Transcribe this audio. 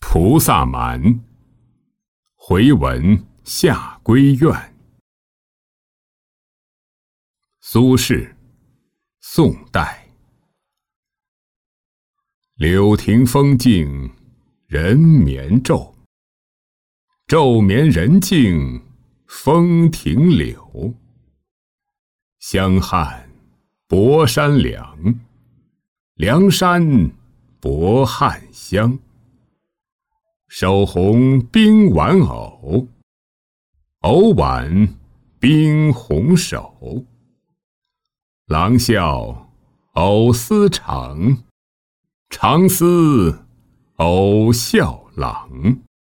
菩萨蛮，回文下归院。苏轼，宋代。柳亭风静人眠昼，昼眠人静风停柳。香汉博山凉，凉山博汉香。手红冰玩偶，偶挽冰红手。郎笑偶思长，长思偶笑郎。